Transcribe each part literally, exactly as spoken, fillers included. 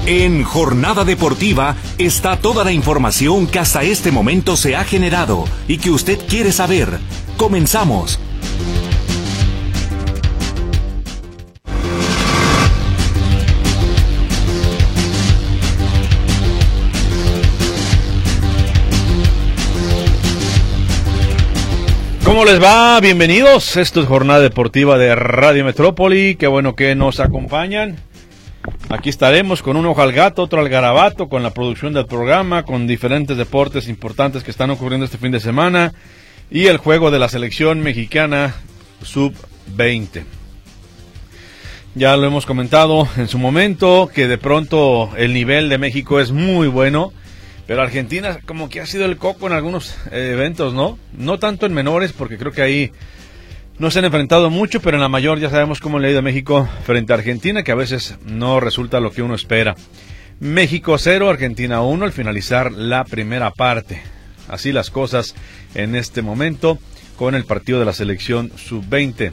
En Jornada Deportiva está toda la información que hasta este momento se ha generado y que usted quiere saber. Comenzamos. ¿Cómo les va? Bienvenidos. Esto es Jornada Deportiva de Radio Metrópoli. Qué bueno que nos acompañan. Aquí estaremos con un ojo al gato, otro al garabato, con la producción del programa, con diferentes deportes importantes que están ocurriendo este fin de semana y el juego de la selección mexicana sub veinte. Ya lo hemos comentado en su momento, que de pronto el nivel de México es muy bueno, pero Argentina como que ha sido el coco en algunos eh, eventos, ¿no? No tanto en menores, porque creo que ahí no se han enfrentado mucho, pero en la mayor ya sabemos cómo le ha ido a México frente a Argentina, que a veces no resulta lo que uno espera. México cero, Argentina uno al finalizar la primera parte. Así las cosas en este momento con el partido de la selección sub veinte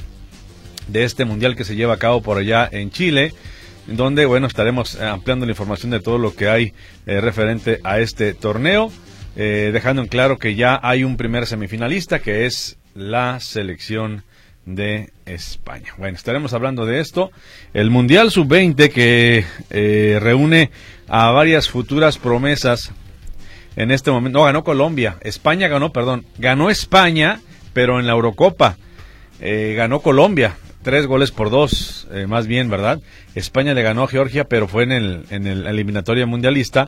de este mundial que se lleva a cabo por allá en Chile, donde, bueno, estaremos ampliando la información de todo lo que hay eh, referente a este torneo, eh, dejando en claro que ya hay un primer semifinalista, que es la selección de España. Bueno, estaremos hablando de esto. El Mundial sub veinte que eh, reúne a varias futuras promesas en este momento. No, ganó Colombia. España ganó, perdón. Ganó España, pero en la Eurocopa. Eh, ganó Colombia. Tres goles por dos, eh, más bien, ¿verdad? España le ganó a Georgia, pero fue en el, en el eliminatoria mundialista.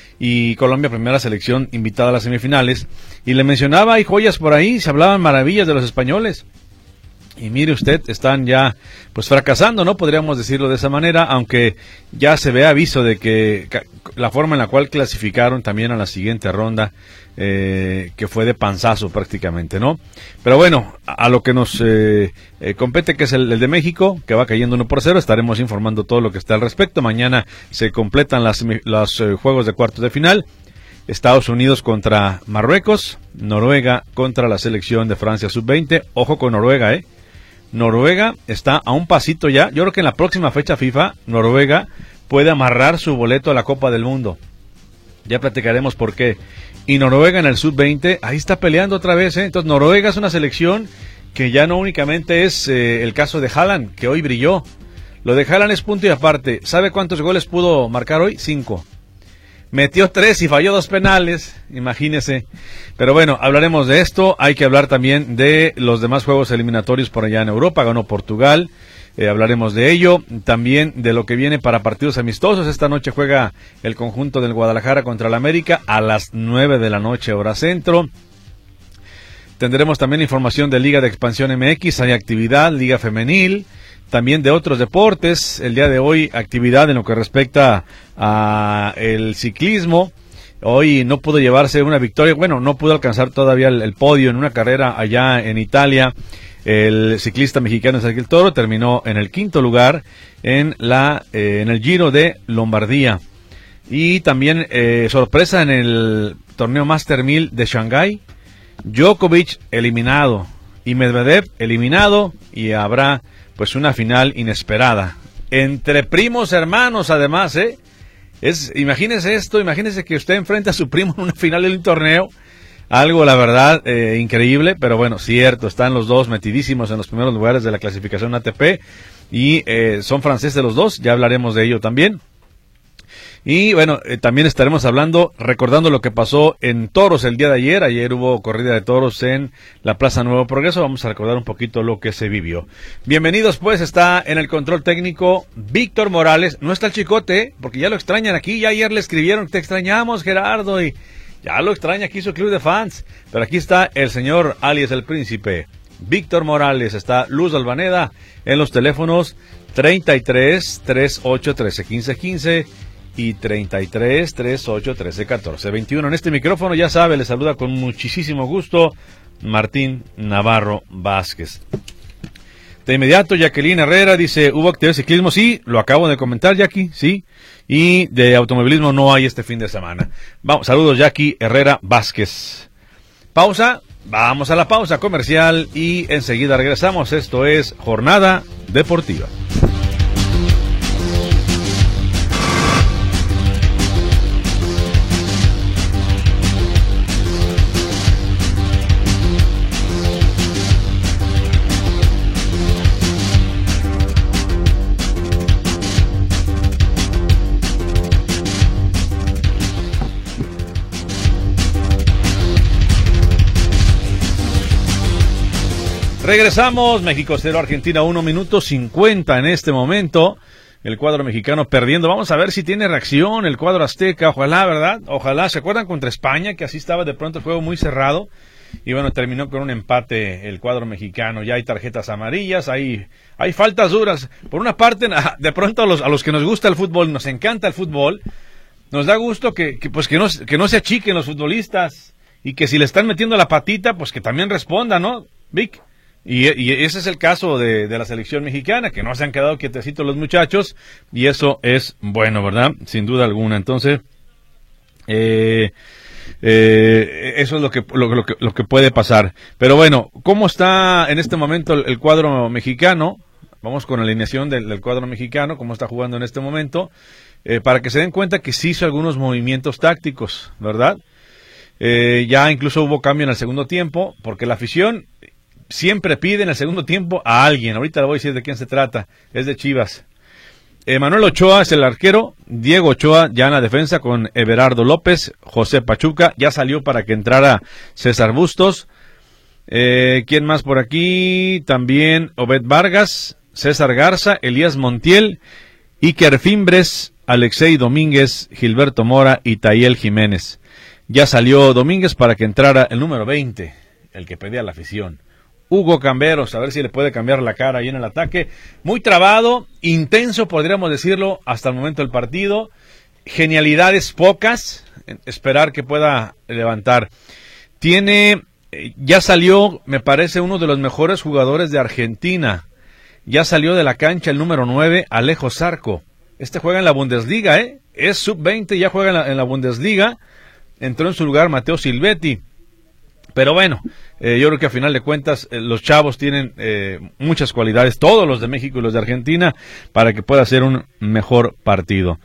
Y Colombia, primera selección invitada a las semifinales. Y le mencionaba, hay joyas por ahí, se hablaban maravillas de los españoles. Y mire usted, están ya pues fracasando, ¿no? Podríamos decirlo de esa manera, aunque ya se ve aviso de que la forma en la cual clasificaron también a la siguiente ronda, eh, que fue de panzazo prácticamente, ¿no? Pero bueno, a, a lo que nos eh, eh, compete, que es el, el de México, que va cayendo uno por cero, estaremos informando todo lo que está al respecto. Mañana se completan las, los eh, juegos de cuartos de final. Estados Unidos contra Marruecos, Noruega contra la selección de Francia sub veinte. Ojo con Noruega, ¿eh? Noruega está a un pasito ya. Yo creo que en la próxima fecha FIFA, Noruega puede amarrar su boleto a la Copa del Mundo. Ya platicaremos por qué. Y Noruega en el sub veinte, ahí está peleando otra vez, ¿eh? Entonces Noruega es una selección que ya no únicamente es eh, el caso de Haaland, que hoy brilló. Lo de Haaland es punto y aparte. ¿Sabe cuántos goles pudo marcar hoy? Cinco. Metió tres y falló dos penales, imagínese. Pero bueno, hablaremos de esto. Hay que hablar también de los demás juegos eliminatorios por allá en Europa. Ganó Portugal, eh, hablaremos de ello. También de lo que viene para partidos amistosos. Esta noche juega el conjunto del Guadalajara contra el América a las nueve de la noche, hora centro. Tendremos también información de Liga de Expansión M X, hay actividad, Liga Femenil. También de otros deportes, el día de hoy actividad en lo que respecta a el ciclismo. Hoy no pudo llevarse una victoria, bueno, no pudo alcanzar todavía el, el podio en una carrera allá en Italia. El ciclista mexicano Sergio Toro terminó en el quinto lugar en la eh, en el Giro de Lombardía. Y también eh, sorpresa en el torneo Master mil de Shanghái, Djokovic eliminado y Medvedev eliminado, y habrá pues una final inesperada entre primos hermanos, además, ¿eh? Es, imagínese esto, imagínese que usted enfrenta a su primo en una final de un torneo, algo la verdad eh, increíble, pero bueno, cierto, están los dos metidísimos en los primeros lugares de la clasificación A T P y eh, son franceses los dos, ya hablaremos de ello también. Y bueno, eh, también estaremos hablando, recordando lo que pasó en Toros el día de ayer. Ayer hubo corrida de toros en la Plaza Nuevo Progreso. Vamos a recordar un poquito lo que se vivió. Bienvenidos, pues, está en el control técnico Víctor Morales. No está el Chicote, porque ya lo extrañan aquí. Ya ayer le escribieron, te extrañamos, Gerardo, y ya lo extraña aquí su club de fans. Pero aquí está el señor alias el Príncipe, Víctor Morales. Está Luz Albaneda en los teléfonos treinta y tres, treinta y ocho, trece, quince, quince y treinta y tres, treinta y ocho, trece, catorce, veintiuno. En este micrófono, ya sabe, le saluda con muchísimo gusto Martín Navarro Vázquez. De inmediato, Jacqueline Herrera dice, ¿hubo actividad de ciclismo? Sí, lo acabo de comentar, Jackie, sí. Y de automovilismo no hay este fin de semana. Vamos, saludos, Jackie Herrera Vázquez. Pausa, vamos a la pausa comercial y enseguida regresamos. Esto es Jornada Deportiva. Regresamos, México cero, Argentina uno, minuto cincuenta en este momento. El cuadro mexicano perdiendo. Vamos a ver si tiene reacción el cuadro azteca. Ojalá, ¿verdad? Ojalá. ¿Se acuerdan contra España? Que así estaba de pronto el juego muy cerrado. Y bueno, terminó con un empate el cuadro mexicano. Ya hay tarjetas amarillas, hay, hay faltas duras. Por una parte, de pronto a los, a los que nos gusta el fútbol, nos encanta el fútbol, nos da gusto que, que, pues que, no, que no se achiquen los futbolistas. Y que si le están metiendo la patita, pues que también respondan, ¿no, Vic? Y, y ese es el caso de, de la selección mexicana, que no se han quedado quietecitos los muchachos, y eso es bueno, ¿verdad? Sin duda alguna. Entonces, eh, eh, eso es lo que, lo, lo, que, lo que puede pasar. Pero bueno, ¿cómo está en este momento el, el cuadro mexicano? Vamos con la alineación del, del cuadro mexicano, cómo está jugando en este momento, eh, para que se den cuenta que sí hizo algunos movimientos tácticos, ¿verdad? Eh, ya incluso hubo cambio en el segundo tiempo, porque la afición siempre pide en el segundo tiempo a alguien. Ahorita le voy a decir de quién se trata. Es de Chivas. Eh, Manuel Ochoa es el arquero. Diego Ochoa ya en la defensa con Everardo López. José Pachuca ya salió para que entrara César Bustos. Eh, ¿Quién más por aquí? También Obed Vargas, César Garza, Elías Montiel, Iker Fimbres, Alexei Domínguez, Gilberto Mora y Tayel Jiménez. Ya salió Domínguez para que entrara el número veinte, el que pedía la afición. Hugo Camberos, a ver si le puede cambiar la cara ahí en el ataque. Muy trabado, intenso, podríamos decirlo, hasta el momento del partido. Genialidades pocas, esperar que pueda levantar. Tiene, ya salió, me parece, uno de los mejores jugadores de Argentina. Ya salió de la cancha el número nueve, Alejo Zarco. Este juega en la Bundesliga, ¿eh? Es sub veinte, ya juega en la, en la Bundesliga. Entró en su lugar Mateo Silvetti. Pero bueno, eh, yo creo que a final de cuentas eh, los chavos tienen eh, muchas cualidades, todos los de México y los de Argentina, para que pueda ser un mejor partido.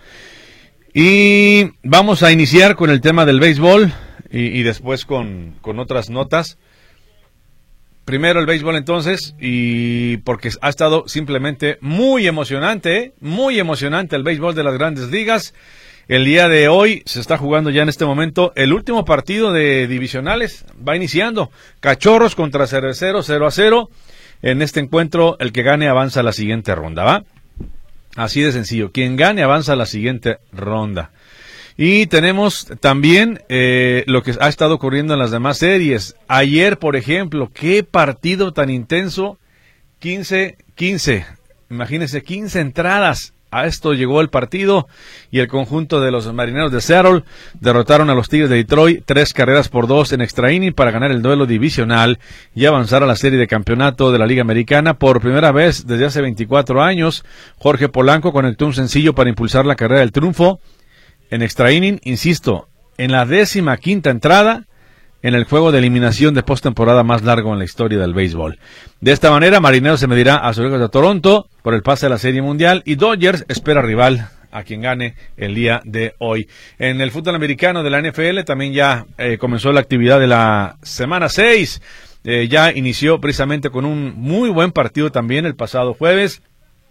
Y vamos a iniciar con el tema del béisbol y, y después con, con otras notas. Primero el béisbol entonces, y porque ha estado simplemente muy emocionante, ¿eh? muy emocionante el béisbol de las Grandes Ligas. El día de hoy se está jugando ya en este momento el último partido de divisionales. Va iniciando. Cachorros contra Cerveceros, cero a cero. En este encuentro, el que gane avanza a la siguiente ronda, ¿va? Así de sencillo. Quien gane avanza a la siguiente ronda. Y tenemos también eh, lo que ha estado ocurriendo en las demás series. Ayer, por ejemplo, qué partido tan intenso. quince quince. Imagínense, quince entradas. A esto llegó el partido y el conjunto de los Marineros de Seattle derrotaron a los Tigres de Detroit tres carreras por dos en extra inning para ganar el duelo divisional y avanzar a la serie de campeonato de la Liga Americana por primera vez desde hace veinticuatro años. Jorge Polanco conectó un sencillo para impulsar la carrera del triunfo en extra inning, insisto, en la décima quinta entrada en el juego de eliminación de postemporada más largo en la historia del béisbol. De esta manera, Marineros se medirá a sus hijos de Toronto por el pase a la Serie Mundial y Dodgers espera rival a quien gane el día de hoy. En el fútbol americano de la N F L también ya eh, comenzó la actividad de la semana seis. Eh, ya inició precisamente con un muy buen partido también el pasado jueves.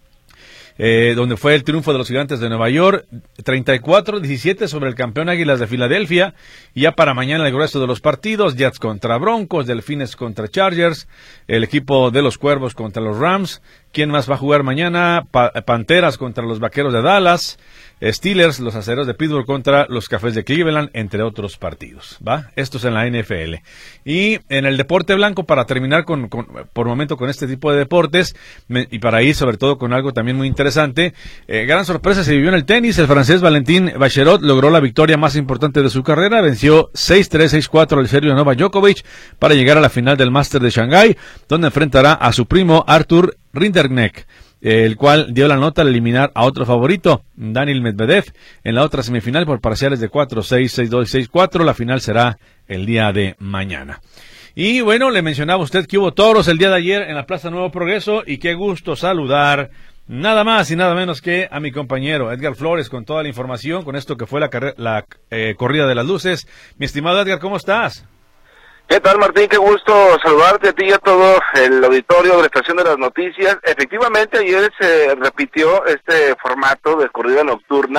Eh, donde fue el triunfo de los Gigantes de Nueva York, treinta y cuatro a diecisiete sobre el campeón Águilas de Filadelfia, y ya para mañana el grueso de los partidos, Jets contra Broncos, Delfines contra Chargers, el equipo de los Cuervos contra los Rams. ¿Quién más va a jugar mañana? Pa- Panteras contra los Vaqueros de Dallas, Steelers, los Acereros de Pittsburgh contra los Cafés de Cleveland, entre otros partidos, ¿va? Esto es en la N F L. Y en el deporte blanco, para terminar con, con por momento con este tipo de deportes, me, y para ir sobre todo con algo también muy interesante, eh, gran sorpresa se vivió en el tenis. El francés Valentin Vacherot logró la victoria más importante de su carrera, venció seis tres, seis cuatro al serbio Novak Djokovic para llegar a la final del Máster de Shanghái, donde enfrentará a su primo Arthur Rinderknecht, el cual dio la nota al eliminar a otro favorito, Daniil Medvedev, en la otra semifinal por parciales de cuatro seis, seis dos y seis cuatro. La final será el día de mañana. Y bueno, le mencionaba usted que hubo toros el día de ayer en la Plaza Nuevo Progreso, y qué gusto saludar nada más y nada menos que a mi compañero Edgar Flores con toda la información, con esto que fue la, carre- la eh, corrida de las luces. Mi estimado Edgar, ¿cómo estás? ¿Qué tal, Martín? Qué gusto saludarte a ti y a todo el auditorio de la Estación de las Noticias. Efectivamente, ayer se repitió este formato de corrida nocturna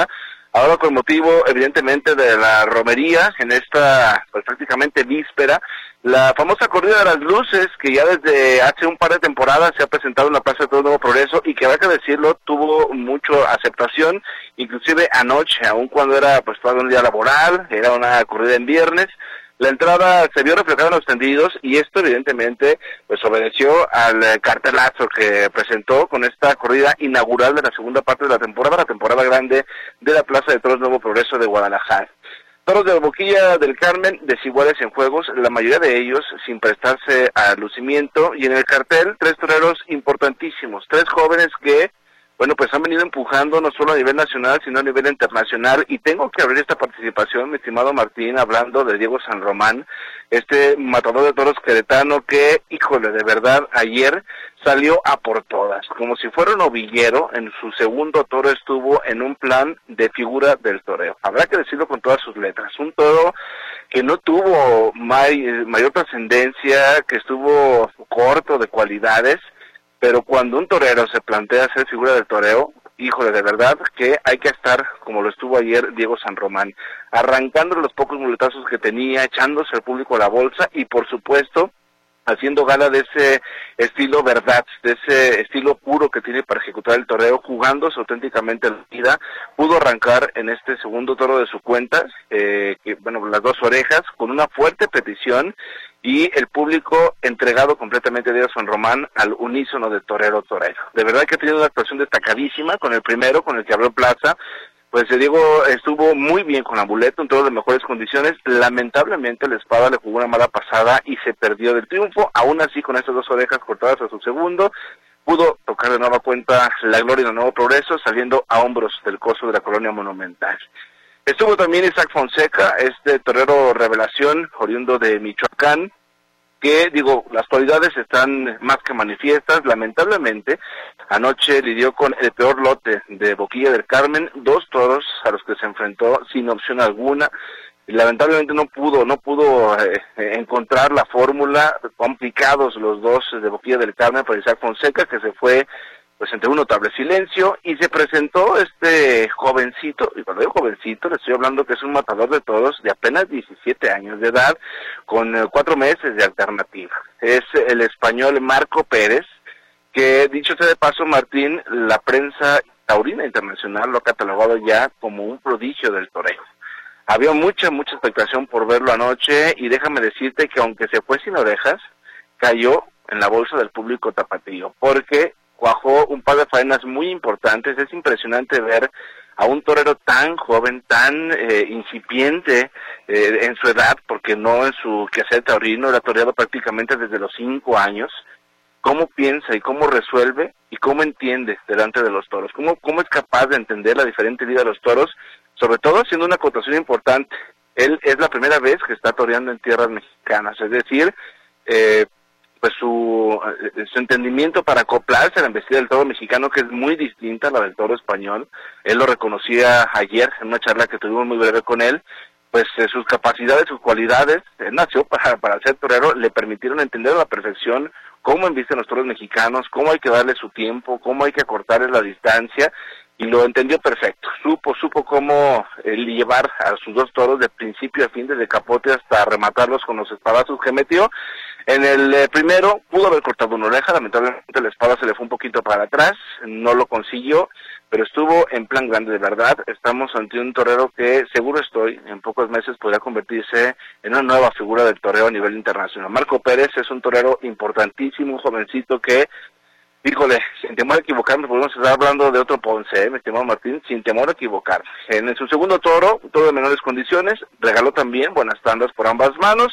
Ahora con motivo, evidentemente, de la romería, en esta, pues prácticamente víspera, la famosa corrida de las luces, que ya desde hace un par de temporadas se ha presentado en la Plaza de Toros Nuevo Progreso, y que habrá que decirlo, tuvo mucho aceptación, inclusive anoche, aun cuando era pues todo un día laboral, era una corrida en viernes. La entrada se vio reflejada en los tendidos y esto evidentemente pues obedeció al cartelazo que presentó con esta corrida inaugural de la segunda parte de la temporada, la temporada grande de la Plaza de Toros Nuevo Progreso de Guadalajara. Toros de Boquilla del Carmen, desiguales en juegos, la mayoría de ellos sin prestarse al lucimiento, y en el cartel tres toreros importantísimos, tres jóvenes que bueno, pues han venido empujando no solo a nivel nacional, sino a nivel internacional, y tengo que abrir esta participación, mi estimado Martín, hablando de Diego San Román, este matador de toros queretano que, híjole, de verdad, ayer salió a por todas, como si fuera un novillero. En su segundo toro estuvo en un plan de figura del toreo, habrá que decirlo con todas sus letras, un toro que no tuvo may, mayor trascendencia, que estuvo corto de cualidades, pero cuando un torero se plantea ser figura del toreo, híjole, de verdad que hay que estar como lo estuvo ayer Diego San Román, arrancando los pocos muletazos que tenía, echándose al público a la bolsa y por supuesto haciendo gala de ese estilo verdad, de ese estilo puro que tiene para ejecutar el toreo, jugándose auténticamente la vida. Pudo arrancar en este segundo toro de su cuenta, eh, que, bueno, las dos orejas, con una fuerte petición, y el público entregado completamente a Diego San Román al unísono de torero torero. De verdad que ha tenido una actuación destacadísima con el primero, con el que abrió plaza. Pues Diego estuvo muy bien con la muleta, un toro de mejores condiciones. Lamentablemente la espada le jugó una mala pasada y se perdió del triunfo. Aún así, con esas dos orejas cortadas a su segundo, pudo tocar de nueva cuenta la gloria del Nuevo Progreso, saliendo a hombros del coso de la Colonia Monumental. Estuvo también Isaac Fonseca, este torero revelación, oriundo de Michoacán, que, digo, las cualidades están más que manifiestas. Lamentablemente, anoche lidió con el peor lote de Boquilla del Carmen, dos toros a los que se enfrentó sin opción alguna. Lamentablemente no pudo, no pudo eh, encontrar la fórmula, complicados los dos de Boquilla del Carmen para Isaac Fonseca, que se fue pues entre un notable silencio, y se presentó este jovencito, y cuando digo jovencito le estoy hablando que es un matador de toros de apenas diecisiete años de edad, con eh, cuatro meses de alternativa. Es el español Marco Pérez, que dicho sea de paso, Martín, la prensa taurina internacional lo ha catalogado ya como un prodigio del toreo. Había mucha, mucha expectación por verlo anoche, y déjame decirte que aunque se fue sin orejas, cayó en la bolsa del público tapatío, porque cuajó un par de faenas muy importantes. Es impresionante ver a un torero tan joven, tan eh, incipiente eh, en su edad, porque no en su quehacer taurino, era toreado prácticamente desde los cinco años, cómo piensa y cómo resuelve y cómo entiende delante de los toros, cómo, cómo es capaz de entender la diferente vida de los toros, sobre todo haciendo una acotación importante. Él es la primera vez que está toreando en tierras mexicanas, es decir, eh, pues su, su entendimiento para acoplarse a la embestida del toro mexicano, que es muy distinta a la del toro español. Él lo reconocía ayer en una charla que tuvimos muy breve con él. Pues eh, sus capacidades, sus cualidades, él nació para, para ser torero, le permitieron entender a la perfección cómo embisten los toros mexicanos, cómo hay que darle su tiempo, cómo hay que acortarle la distancia, y lo entendió perfecto. Supo, supo cómo eh, llevar a sus dos toros de principio a fin, desde capote hasta rematarlos con los espadazos que metió. En el eh, primero pudo haber cortado una oreja, lamentablemente la espada se le fue un poquito para atrás, no lo consiguió, pero estuvo en plan grande de verdad. Estamos ante un torero que, seguro estoy, en pocos meses podría convertirse en una nueva figura del toreo a nivel internacional. Marco Pérez es un torero importantísimo, un jovencito que, híjole, sin temor a equivocarme, podemos estar hablando de otro Ponce, ¿eh, mi estimado Martín? Sin temor a equivocarme. En su segundo toro, un toro de menores condiciones, regaló también buenas tandas por ambas manos.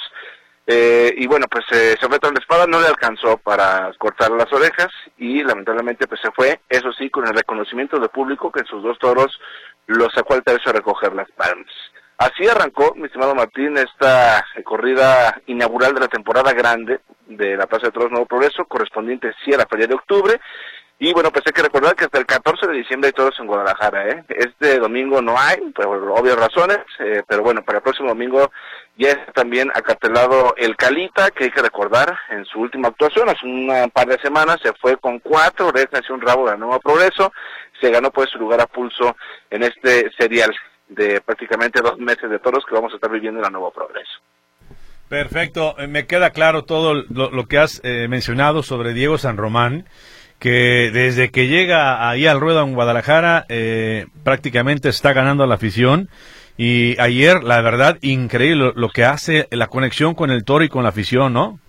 Eh, y bueno, pues eh, se fue tras la espada, no le alcanzó para cortar las orejas y lamentablemente pues se fue, eso sí, con el reconocimiento del público, que en sus dos toros lo sacó al tercio a recoger las palmas. Así arrancó, mi estimado Martín, esta corrida inaugural de la temporada grande de la Plaza de Toros Nuevo Progreso, correspondiente sí a la feria de octubre. Y bueno, pues hay que recordar que hasta el catorce de diciembre hay toros en Guadalajara, ¿eh? Este domingo no hay, por obvias razones, eh, pero bueno, para el próximo domingo ya está también acartelado el Calita, que hay que recordar, en su última actuación, hace un par de semanas, se fue con cuatro orejas y un rabo de Nuevo Progreso, se ganó pues su lugar a pulso en este serial de prácticamente dos meses de toros que vamos a estar viviendo en la Nuevo Progreso. Perfecto, me queda claro todo lo, lo que has eh, mencionado sobre Diego San Román, que desde que llega ahí al ruedo en Guadalajara eh, prácticamente está ganando a la afición, y ayer la verdad increíble lo, lo que hace la conexión con el toro y con la afición, ¿no?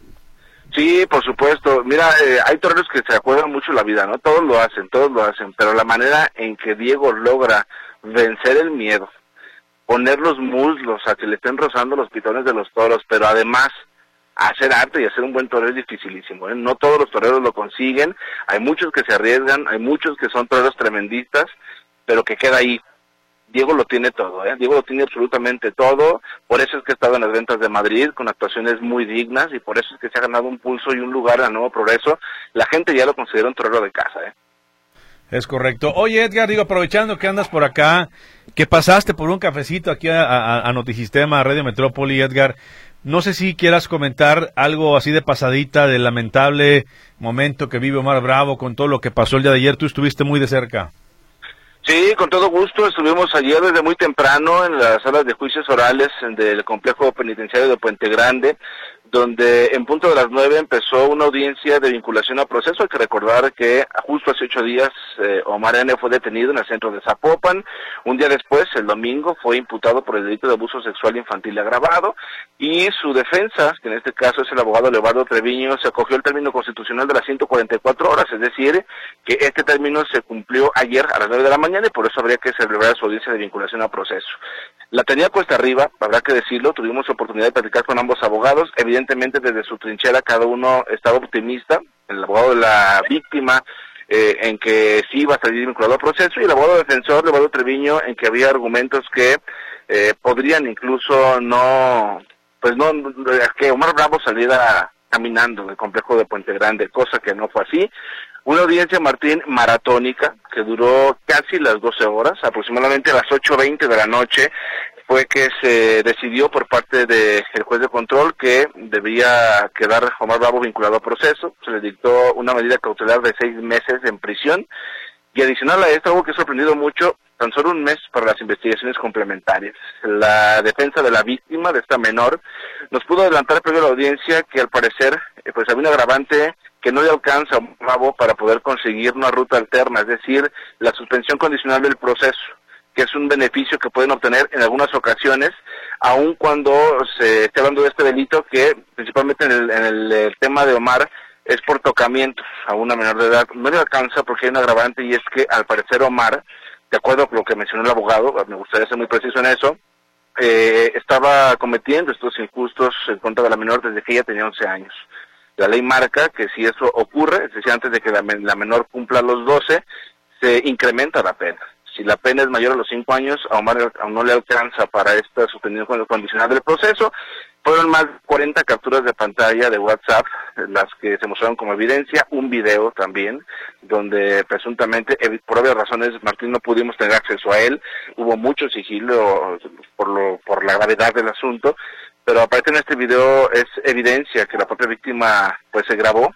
Sí, por supuesto. Mira, eh, hay toreros que se acuerdan mucho la vida, ¿no? Todos lo hacen, todos lo hacen, pero la manera en que Diego logra vencer el miedo, poner los muslos a que le estén rozando los pitones de los toros, pero además hacer arte y hacer un buen torero es dificilísimo, ¿eh? No todos los toreros lo consiguen, hay muchos que se arriesgan, hay muchos que son toreros tremendistas, pero que queda ahí. Diego lo tiene todo, ¿eh? Diego lo tiene absolutamente todo, por eso es que ha estado en las ventas de Madrid con actuaciones muy dignas y por eso es que se ha ganado un pulso y un lugar a Nuevo Progreso. La gente ya lo considera un torero de casa, ¿eh? Es correcto. Oye, Edgar, digo, aprovechando que andas por acá, que pasaste por un cafecito aquí a, a, a Notisistema, a Radio Metrópoli, Edgar, no sé si quieras comentar algo así de pasadita del lamentable momento que vive Omar Bravo con todo lo que pasó el día de ayer. Tú estuviste muy de cerca. Sí, con todo gusto. Estuvimos ayer desde muy temprano en las salas de juicios orales del complejo penitenciario de Puente Grande, donde en punto de las nueve empezó una audiencia de vinculación a proceso. Hay que recordar que justo hace ocho días eh, Omar N. fue detenido en el centro de Zapopan. Un día después, el domingo, fue imputado por el delito de abuso sexual infantil agravado, y su defensa, que en este caso es el abogado Leobardo Treviño, se acogió el término constitucional de las ciento cuarenta y cuatro horas, es decir, que este término se cumplió ayer a las nueve de la mañana y por eso habría que celebrar su audiencia de vinculación a proceso. La tenía cuesta arriba, habrá que decirlo, tuvimos oportunidad de platicar con ambos abogados, evidentemente desde su trinchera cada uno estaba optimista, el abogado de la víctima eh, en que sí iba a salir vinculado al proceso, y el abogado defensor, Leobardo Treviño, en que había argumentos que eh, podrían incluso no, pues no, que Omar Bravo saliera caminando del complejo de Puente Grande, cosa que no fue así. Una audiencia, Martín, maratónica, que duró casi las doce horas, aproximadamente a las ocho veinte de la noche, fue que se decidió por parte del juez de control que debía quedar Omar Bravo vinculado a proceso. Se le dictó una medida cautelar de seis meses en prisión, y adicional a esto, algo que ha sorprendido mucho, tan solo un mes para las investigaciones complementarias. La defensa de la víctima, de esta menor, nos pudo adelantar previo a la audiencia que al parecer eh, pues había un agravante que no le alcanza a Bravo para poder conseguir una ruta alterna, es decir, la suspensión condicional del proceso, que es un beneficio que pueden obtener en algunas ocasiones, aun cuando se esté hablando de este delito que, principalmente en el, en el, el tema de Omar, es por tocamientos a una menor de edad. No le alcanza porque hay un agravante, y es que al parecer Omar, de acuerdo con lo que mencionó el abogado, me gustaría ser muy preciso en eso, eh, estaba cometiendo estos injustos en contra de la menor desde que ella tenía once años. La ley marca que si eso ocurre, es decir, antes de que la, la menor cumpla los doce, se incrementa la pena. Si la pena es mayor a los cinco años, a Omar aún no le alcanza para esta suspensión condicional del proceso. Fueron más de cuarenta capturas de pantalla de WhatsApp, las que se mostraron como evidencia, un video también, donde presuntamente, por obvias razones, Martín, no pudimos tener acceso a él. Hubo mucho sigilo por, lo, por la gravedad del asunto, pero aparte en este video es evidencia que la propia víctima pues se grabó,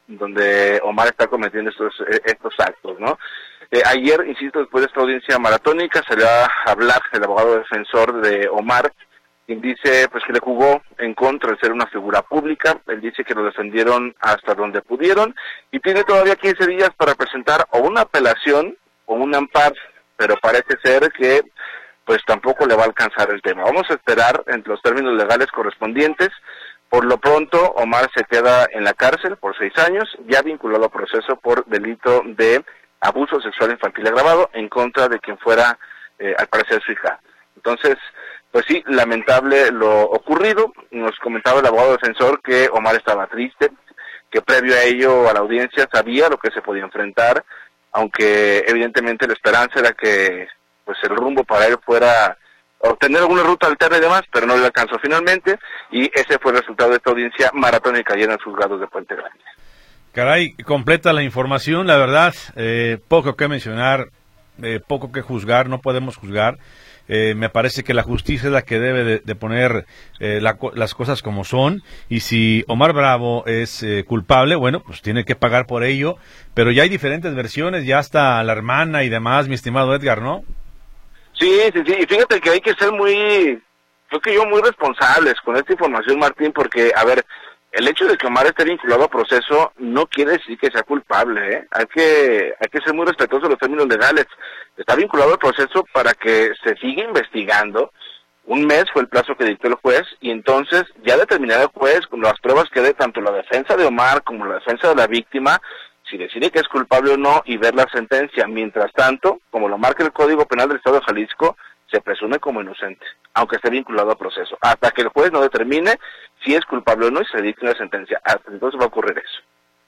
donde Omar está cometiendo estos, estos actos, ¿no? Eh, ayer, insisto, después de esta audiencia maratónica, salió a hablar el abogado defensor de Omar, quien dice pues que le jugó en contra de ser una figura pública. Él dice que lo defendieron hasta donde pudieron y tiene todavía quince días para presentar o una apelación o un amparo, pero parece ser que pues tampoco le va a alcanzar el tema. Vamos a esperar en los términos legales correspondientes. Por lo pronto, Omar se queda en la cárcel por seis años, ya vinculado a proceso por delito de abuso sexual infantil agravado en contra de quien fuera, eh, al parecer, su hija. Entonces, pues sí, lamentable lo ocurrido. Nos comentaba el abogado defensor que Omar estaba triste, que previo a ello, a la audiencia, sabía lo que se podía enfrentar, aunque evidentemente la esperanza era que pues el rumbo para él fuera obtener alguna ruta alterna y demás, pero no le alcanzó finalmente, y ese fue el resultado de esta audiencia maratónica ayer en los juzgados de Puente Grande. Caray, completa la información, la verdad, eh, poco que mencionar. eh, poco que juzgar, no podemos juzgar. Eh, me parece que la justicia es la que debe de, de poner eh, la, las cosas como son, y si Omar Bravo es eh, culpable, bueno, pues tiene que pagar por ello, pero ya hay diferentes versiones, ya hasta la hermana y demás, mi estimado Edgar, ¿no? Sí, sí, sí, y fíjate que hay que ser muy, creo que yo, muy responsables con esta información, Martín, porque, a ver, el hecho de que Omar esté vinculado a proceso no quiere decir que sea culpable, ¿eh? Hay que, hay que ser muy respetuosos de los términos legales. Está vinculado al proceso para que se siga investigando. Un mes fue el plazo que dictó el juez, y entonces ya determinará el juez con las pruebas que dé tanto la defensa de Omar como la defensa de la víctima, si decide que es culpable o no, y ver la sentencia. Mientras tanto, como lo marca el Código Penal del Estado de Jalisco, se presume como inocente, aunque esté vinculado a proceso, hasta que el juez no determine si es culpable o no y se dicte una sentencia. Hasta entonces va a ocurrir eso.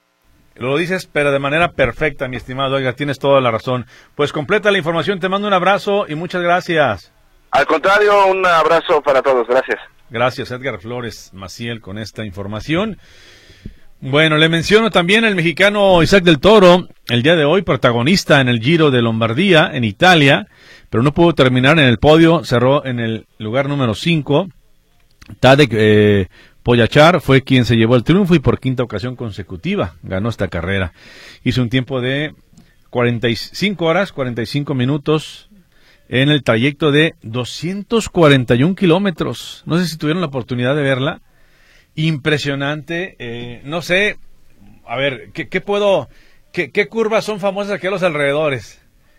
Lo dices, pero de manera perfecta, mi estimado Edgar, tienes toda la razón. Pues completa la información, te mando un abrazo y muchas gracias. Al contrario, un abrazo para todos, gracias. Gracias, Edgar Flores Maciel, con esta información. Bueno, le menciono también al mexicano Isaac del Toro, el día de hoy protagonista en el Giro de Lombardía, en Italia, pero no pudo terminar en el podio, cerró en el lugar número cinco. Tadej eh, Pogačar fue quien se llevó el triunfo y por quinta ocasión consecutiva ganó esta carrera. Hizo un tiempo de cuarenta y cinco horas, cuarenta y cinco minutos en el trayecto de doscientos cuarenta y un kilómetros. No sé si tuvieron la oportunidad de verla. Impresionante. Eh, no sé, a ver, ¿qué, qué puedo, qué, qué curvas son famosas aquí a los alrededores?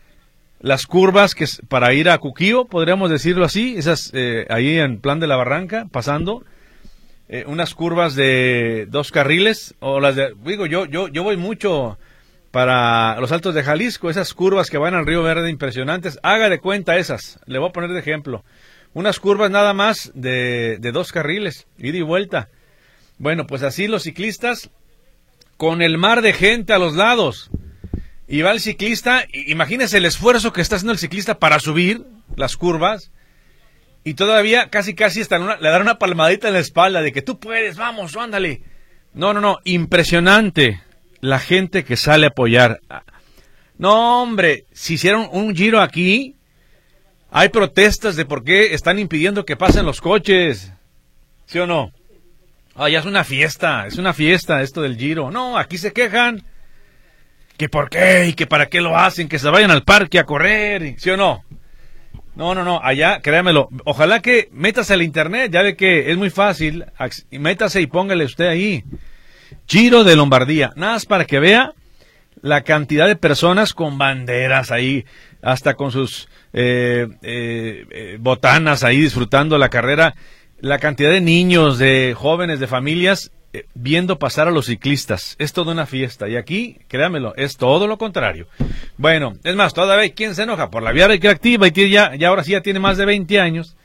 Las curvas que para ir a Cuquío, podríamos decirlo así, esas eh, ahí en Plan de la Barranca, pasando, eh, unas curvas de dos carriles, o las de, digo, yo, yo, yo voy mucho para los Altos de Jalisco, esas curvas que van al Río Verde impresionantes, haga de cuenta esas, le voy a poner de ejemplo, unas curvas nada más de, de dos carriles, ida y vuelta. Bueno, pues así los ciclistas, con el mar de gente a los lados. Y va el ciclista, imagínese el esfuerzo que está haciendo el ciclista para subir las curvas, y todavía casi casi hasta una, le dan una palmadita en la espalda de que tú puedes, vamos, ándale. No, no, no, impresionante la gente que sale a apoyar. No, hombre, si hicieron un giro aquí, hay protestas de por qué están impidiendo que pasen los coches, ¿sí o no? Ah, ya es una fiesta, es una fiesta esto del giro. No, aquí se quejan que por qué y que para qué lo hacen, que se vayan al parque a correr, ¿sí o no? No, no, no, allá, créamelo, ojalá que métase al internet, ya ve que es muy fácil, métase y póngale usted ahí, Giro de Lombardía, nada más para que vea la cantidad de personas con banderas ahí, hasta con sus eh, eh, eh, botanas ahí disfrutando la carrera, la cantidad de niños, de jóvenes, de familias, eh, viendo pasar a los ciclistas. Es toda una fiesta. Y aquí, créamelo, es todo lo contrario. Bueno, es más, todavía ¿quién se enoja? Por la vía recreativa y tiene ya, ya ahora sí ya tiene más de veinte años.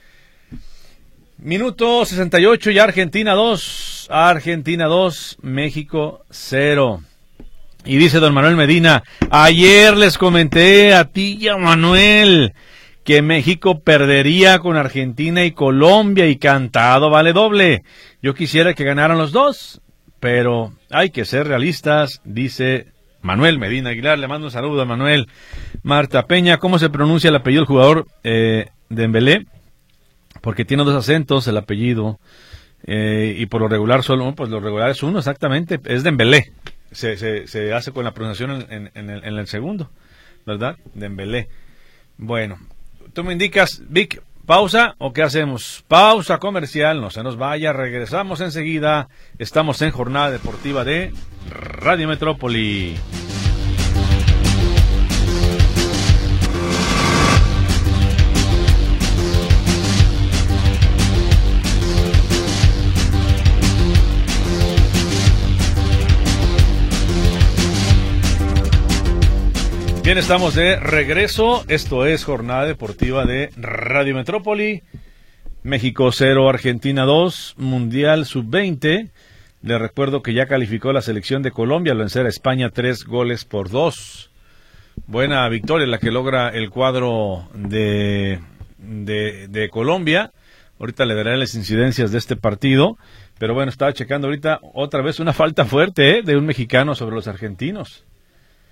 Minuto sesenta y ocho, ya Argentina dos, Argentina dos, México cero. Y dice don Manuel Medina, ayer les comenté a ti y a Manuel que México perdería con Argentina y Colombia y cantado vale doble. Yo quisiera que ganaran los dos, pero hay que ser realistas, dice Manuel Medina Aguilar. Le mando un saludo a Manuel. Marta Peña, ¿cómo se pronuncia el apellido del jugador eh, de Dembélé? Porque tiene dos acentos el apellido, eh, y por lo regular solo, pues lo regular es uno, exactamente, es Dembélé. Se, se, se hace con la pronunciación en, en, en, el, en el segundo, ¿verdad? Dembélé. Bueno, tú me indicas, Vic, ¿pausa o qué hacemos? Pausa comercial, no se nos vaya, regresamos enseguida. Estamos en Jornada Deportiva de Radio Metrópoli. Bien, estamos de regreso. Esto es Jornada Deportiva de Radio Metrópoli. México cero, Argentina dos, Mundial sub veinte. Le recuerdo que ya calificó la selección de Colombia al vencer a España tres goles por dos. Buena victoria la que logra el cuadro de, de, de Colombia. Ahorita le daré las incidencias de este partido. Pero bueno, estaba checando ahorita otra vez una falta fuerte, ¿eh?, de un mexicano sobre los argentinos.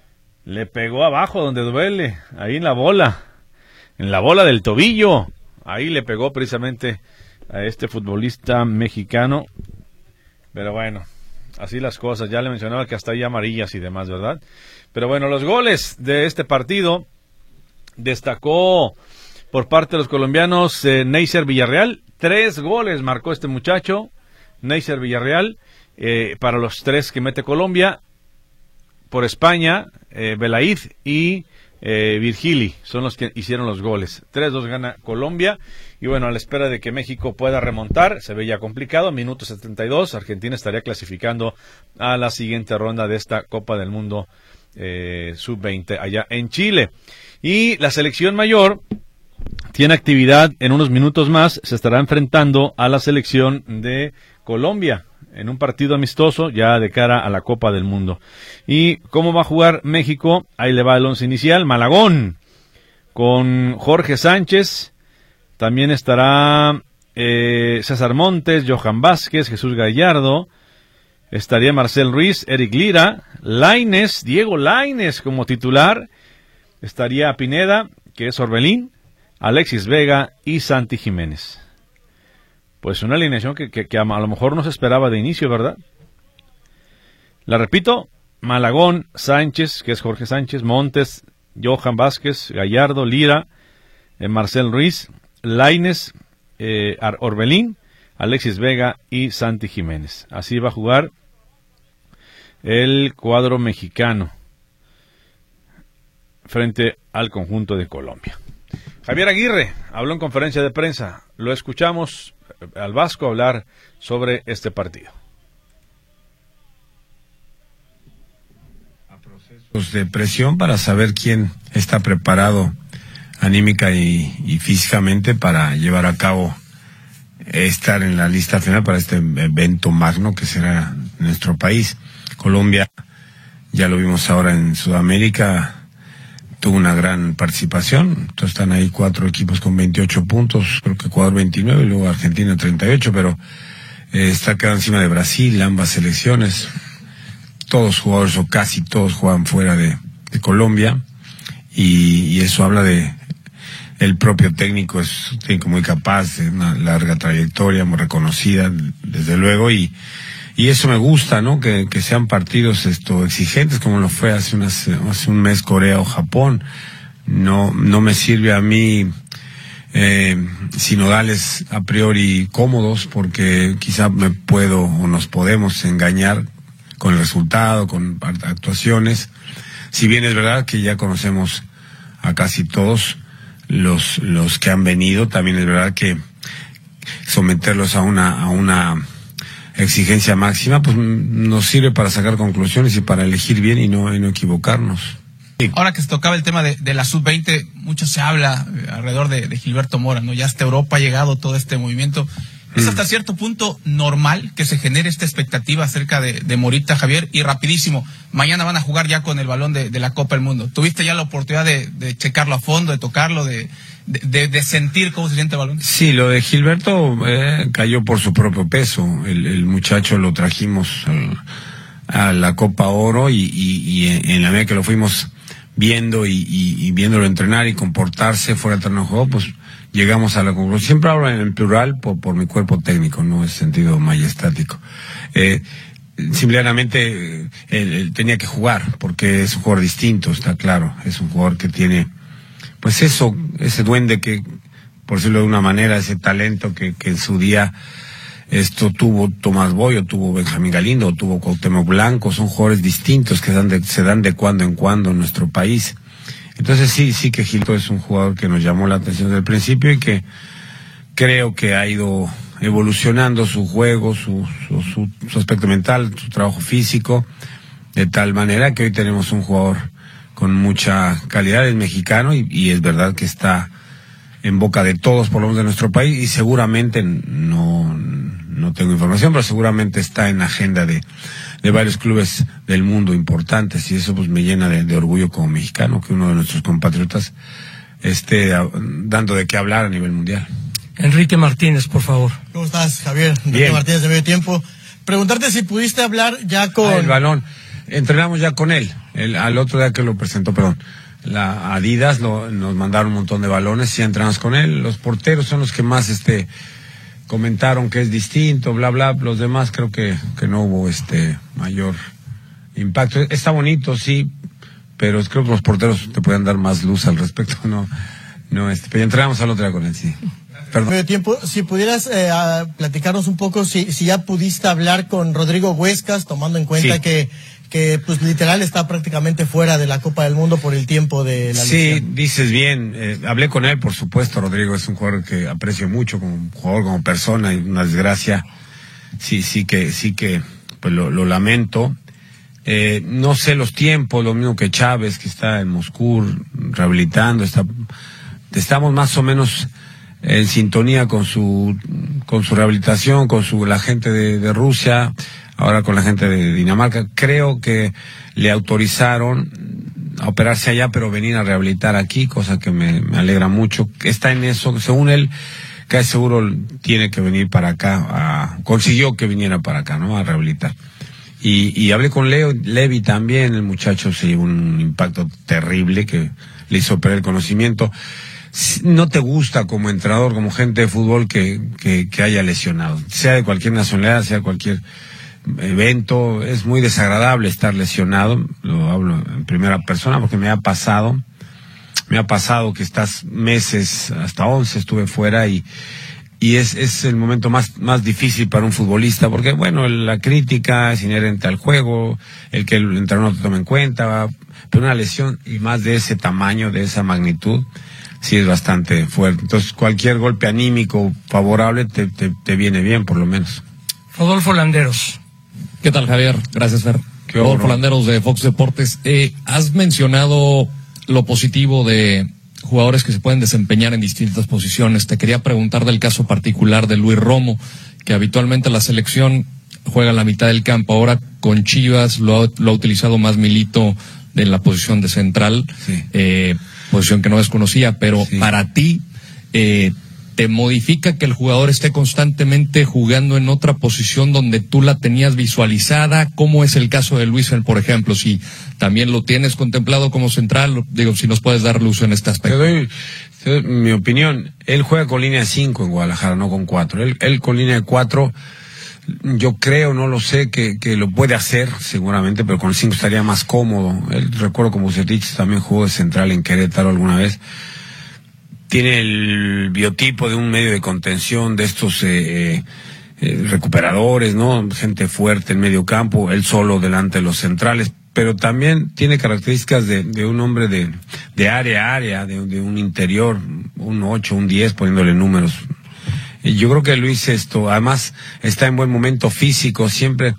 Le pegó abajo donde duele, ahí en la bola, en la bola del tobillo. Ahí le pegó precisamente a este futbolista mexicano. Pero bueno, así las cosas. Ya le mencionaba que hasta hay amarillas y demás, ¿verdad? Pero bueno, los goles de este partido destacó por parte de los colombianos eh, Neisser Villarreal. Tres goles marcó este muchacho, Neisser Villarreal, eh, para los tres que mete Colombia. Por España, eh, Belaid y eh, Virgili son los que hicieron los goles. tres dos gana Colombia. Y bueno, a la espera de que México pueda remontar, se ve ya complicado. Minuto setenta y dos, Argentina estaría clasificando a la siguiente ronda de esta Copa del Mundo eh, sub veinte allá en Chile. Y la selección mayor tiene actividad en unos minutos más. Se estará enfrentando a la selección de Colombia en un partido amistoso ya de cara a la Copa del Mundo. ¿Y cómo va a jugar México? Ahí le va el once inicial. Malagón con Jorge Sánchez. También estará eh, César Montes, Johan Vázquez, Jesús Gallardo. Estaría Marcel Ruiz, Eric Lira, Lainez, Diego Lainez como titular. Estaría Pineda, que es Orbelín, Alexis Vega y Santi Jiménez. Pues una alineación que, que, que a lo mejor no se esperaba de inicio, ¿verdad? La repito, Malagón, Sánchez, que es Jorge Sánchez, Montes, Johan Vázquez, Gallardo, Lira, eh, Marcel Ruiz, Lainez, eh, Orbelín, Alexis Vega y Santi Jiménez. Así va a jugar el cuadro mexicano frente al conjunto de Colombia. Javier Aguirre habló en conferencia de prensa. Lo escuchamos al Vasco hablar sobre este partido. A procesos de presión para saber quién está preparado anímica y, y físicamente para llevar a cabo estar en la lista final para este evento magno que será nuestro país. Colombia, ya lo vimos ahora en Sudamérica, tuvo una gran participación. Entonces están ahí cuatro equipos con veintiocho puntos, creo que Ecuador veintinueve y luego Argentina treinta y ocho, pero eh, está quedando encima de Brasil, ambas selecciones. Todos jugadores o casi todos juegan fuera de, de Colombia y, y eso habla de el propio técnico, es un técnico muy capaz, de una larga trayectoria, muy reconocida desde luego, y y eso me gusta, ¿no? Que, que sean partidos esto exigentes como lo fue hace unas hace un mes Corea o Japón. No no me sirve a mí eh, sinodales a priori cómodos, porque quizá me puedo o nos podemos engañar con el resultado, con actuaciones. Si bien es verdad que ya conocemos a casi todos los los que han venido, también es verdad que someterlos a una a una exigencia máxima, pues nos sirve para sacar conclusiones y para elegir bien y no, y no equivocarnos. Sí. Ahora que se tocaba el tema de, de la sub veinte, mucho se habla alrededor de, de Gilberto Mora, ¿no? Ya hasta Europa ha llegado todo este movimiento. ¿Es mm. hasta cierto punto normal que se genere esta expectativa acerca de, de Morita, Javier? Y rapidísimo, mañana van a jugar ya con el balón de, de la Copa del Mundo. ¿Tuviste ya la oportunidad de, de checarlo a fondo, de tocarlo, de... De, de, de sentir cómo se siente el balón? Sí, lo de Gilberto eh, cayó por su propio peso. El, el muchacho lo trajimos al, a la Copa Oro y, y, y en la medida que lo fuimos viendo y, y, y viéndolo entrenar y comportarse fuera del terreno de juego, pues llegamos a la conclusión. Siempre hablo en plural por, por mi cuerpo técnico, no en sentido majestático. Eh, simplemente él, él tenía que jugar porque es un jugador distinto, está claro. Es un jugador que tiene pues eso, ese duende que, por decirlo de una manera, ese talento que, que en su día esto tuvo Tomás Boy, o tuvo Benjamín Galindo, o tuvo Cuauhtémoc Blanco. Son jugadores distintos que dan de, se dan de cuando en cuando en nuestro país. Entonces sí, sí que Gilberto es un jugador que nos llamó la atención desde el principio y que creo que ha ido evolucionando su juego, su, su, su, su aspecto mental, su trabajo físico, de tal manera que hoy tenemos un jugador con mucha calidad, es mexicano y, y es verdad que está en boca de todos, por lo menos de nuestro país, y seguramente, no no tengo información, pero seguramente está en la agenda de, de varios clubes del mundo importantes, y eso pues me llena de, de orgullo como mexicano, que uno de nuestros compatriotas esté a, dando de qué hablar a nivel mundial. Enrique Martínez, por favor. ¿Cómo estás, Javier? Enrique Bien. Martínez de Medio Tiempo. Preguntarte si pudiste hablar ya con... Ah, el balón. Entrenamos ya con él. el, al otro día que lo presentó, perdón, la Adidas lo, nos mandaron un montón de balones y ya entramos con él. Los porteros son los que más este comentaron que es distinto, bla bla. Los demás creo que, que no hubo este mayor impacto. Está bonito, sí, pero creo que los porteros te pueden dar más luz al respecto, no, no este, pero entramos al otro día con él, sí. Perdón. Medio tiempo, si pudieras eh, a, platicarnos un poco, si, si ya pudiste hablar con Rodrigo Huescas, tomando en cuenta sí. que, que pues literal está prácticamente fuera de la Copa del Mundo por el tiempo de la Sí, lesión. dices bien, eh, hablé con él, por supuesto. Rodrigo es un jugador que aprecio mucho como jugador, como persona, y una desgracia, sí, sí que, sí que, pues lo, lo lamento. Eh, no sé los tiempos, lo mismo que Chávez, que está en Moscú rehabilitando, está, estamos más o menos en sintonía con su con su rehabilitación, con su la gente de, de Rusia, ahora con la gente de Dinamarca. Creo que le autorizaron a operarse allá, pero venir a rehabilitar aquí, cosa que me, me alegra mucho. Está en eso, según él, casi seguro tiene que venir para acá, a, consiguió que viniera para acá, ¿no? A rehabilitar. Y, y hablé con Leo, Levi también, el muchacho se llevó un impacto terrible que le hizo perder el conocimiento. No te gusta como entrenador, como gente de fútbol que, que, que haya lesionado, sea de cualquier nacionalidad, sea de cualquier evento, es muy desagradable estar lesionado, lo hablo en primera persona porque me ha pasado, me ha pasado que estás meses, hasta once estuve fuera y, y es, es el momento más, más difícil para un futbolista porque bueno, la crítica es inherente al juego, el que el entrenador no te tome en cuenta, pero una lesión y más de ese tamaño, de esa magnitud, sí es bastante fuerte. Entonces cualquier golpe anímico favorable te, te, te viene bien, por lo menos. Rodolfo Landeros. ¿Qué tal, Javier? Gracias, Fer. Rodolfo Landeros de Fox Deportes. Eh, has mencionado lo positivo de jugadores que se pueden desempeñar en distintas posiciones. Te quería preguntar del caso particular de Luis Romo, que habitualmente la selección juega en la mitad del campo. Ahora con Chivas lo ha, lo ha utilizado más Milito en la posición de central. Sí. Eh, posición que no desconocía, pero sí. Para ti, eh, ¿te modifica que el jugador esté constantemente jugando en otra posición donde tú la tenías visualizada? ¿Cómo es el caso de Luisen, por ejemplo? Si también lo tienes contemplado como central, digo, si nos puedes dar luz en este aspecto. Te doy, te doy mi opinión. Él juega con línea cinco en Guadalajara, no con cuatro. Él, él con línea cuatro, yo creo, no lo sé, que, que lo puede hacer seguramente, pero con el cinco estaría más cómodo. Él, recuerdo como Bucetich también jugó de central en Querétaro alguna vez. Tiene el biotipo de un medio de contención, de estos eh, eh, recuperadores, ¿no? Gente fuerte en medio campo, él solo delante de los centrales, pero también tiene características de, de un hombre de, de área a área, de, de un interior, un ocho, un diez, poniéndole números. Yo creo que Luis esto, además está en buen momento físico, siempre.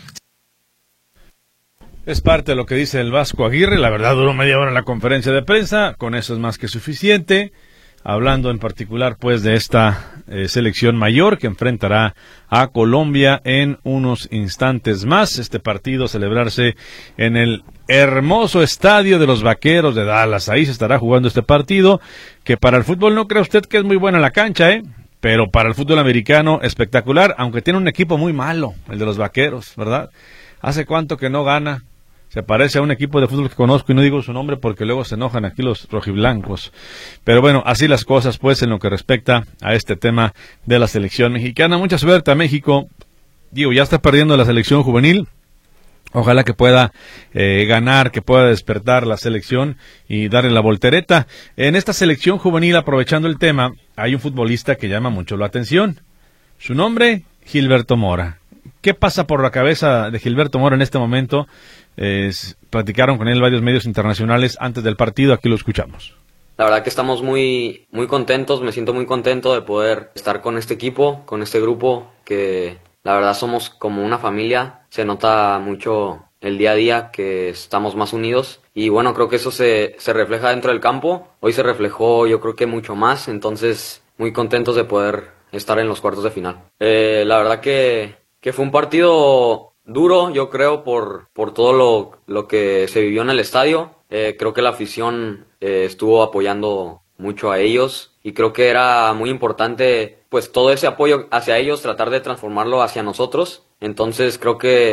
Es parte de lo que dice el Vasco Aguirre, la verdad duró media hora en la conferencia de prensa, con eso es más que suficiente, hablando en particular pues de esta eh, selección mayor que enfrentará a Colombia en unos instantes más. Este partido celebrarse en el hermoso estadio de los Vaqueros de Dallas, ahí se estará jugando este partido, que para el fútbol no cree usted que es muy buena la cancha, ¿eh? Pero para el fútbol americano, espectacular, aunque tiene un equipo muy malo, el de los Vaqueros, ¿verdad? ¿Hace cuánto que no gana? Se parece a un equipo de fútbol que conozco y no digo su nombre porque luego se enojan aquí los rojiblancos. Pero bueno, así las cosas pues en lo que respecta a este tema de la selección mexicana. Mucha suerte a México. Digo, ya está perdiendo la selección juvenil. Ojalá que pueda eh, ganar, que pueda despertar la selección y darle la voltereta. En esta selección juvenil, aprovechando el tema, hay un futbolista que llama mucho la atención. Su nombre, Gilberto Mora. ¿Qué pasa por la cabeza de Gilberto Mora en este momento? Eh, platicaron con él varios medios internacionales antes del partido, aquí lo escuchamos. La verdad que estamos muy, muy contentos, me siento muy contento de poder estar con este equipo, con este grupo que... La verdad somos como una familia, se nota mucho el día a día que estamos más unidos y bueno, creo que eso se, se refleja dentro del campo. Hoy se reflejó yo creo que mucho más, entonces muy contentos de poder estar en los cuartos de final. Eh, la verdad que, que fue un partido duro, yo creo, por, por todo lo, lo que se vivió en el estadio. Eh, creo que la afición eh, estuvo apoyando mucho a ellos y creo que era muy importante pues todo ese apoyo hacia ellos, tratar de transformarlo hacia nosotros. Entonces creo que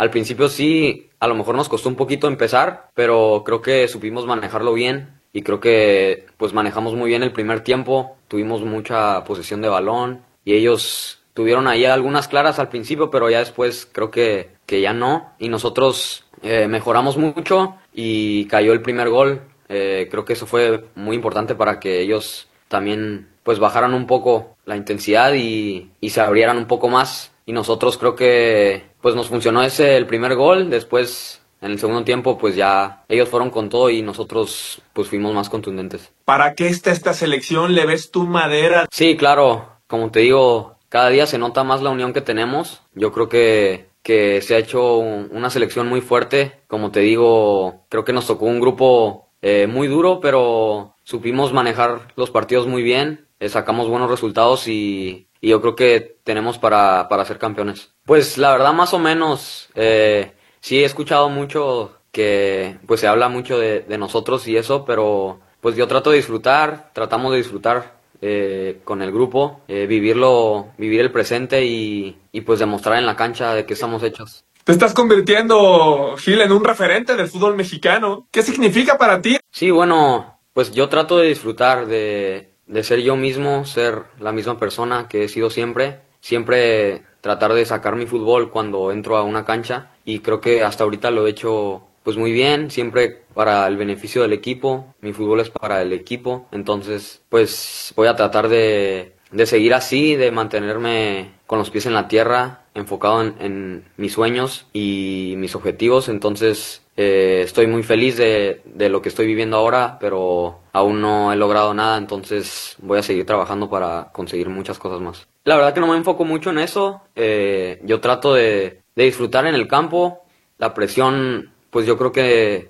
al principio sí, a lo mejor nos costó un poquito empezar, pero creo que supimos manejarlo bien y creo que pues manejamos muy bien el primer tiempo, tuvimos mucha posesión de balón y ellos tuvieron ahí algunas claras al principio, pero ya después creo que, que ya no, y nosotros eh, mejoramos mucho y cayó el primer gol. Eh, creo que eso fue muy importante para que ellos también pues bajaran un poco la intensidad y, y se abrieran un poco más, y nosotros creo que pues nos funcionó ese el primer gol. Después en el segundo tiempo pues ya ellos fueron con todo y nosotros pues fuimos más contundentes. ¿Para qué está esta selección? ¿Le ves tu madera? Sí, claro, como te digo, cada día se nota más la unión que tenemos. Yo creo que, que se ha hecho una selección muy fuerte. Como te digo, creo que nos tocó un grupo eh, muy duro, pero supimos manejar los partidos muy bien, eh, sacamos buenos resultados y, y yo creo que tenemos para, para ser campeones. Pues la verdad más o menos, eh, sí he escuchado mucho que pues se habla mucho de, de nosotros y eso, pero pues yo trato de disfrutar, tratamos de disfrutar eh, con el grupo, eh, vivirlo, vivir el presente y, y pues demostrar en la cancha de qué estamos hechos. Te estás convirtiendo, Gil, en un referente del fútbol mexicano. ¿Qué significa para ti? Sí, bueno, pues yo trato de disfrutar, de, de ser yo mismo, ser la misma persona que he sido siempre. Siempre tratar de sacar mi fútbol cuando entro a una cancha y creo que hasta ahorita lo he hecho pues muy bien, siempre para el beneficio del equipo. Mi fútbol es para el equipo, entonces pues voy a tratar de, de seguir así, de mantenerme con los pies en la tierra, enfocado en, en mis sueños y mis objetivos. Entonces eh, estoy muy feliz de, de lo que estoy viviendo ahora, pero aún no he logrado nada, entonces voy a seguir trabajando para conseguir muchas cosas más. La verdad que no me enfoco mucho en eso, eh, yo trato de, de disfrutar en el campo. La presión, pues yo creo que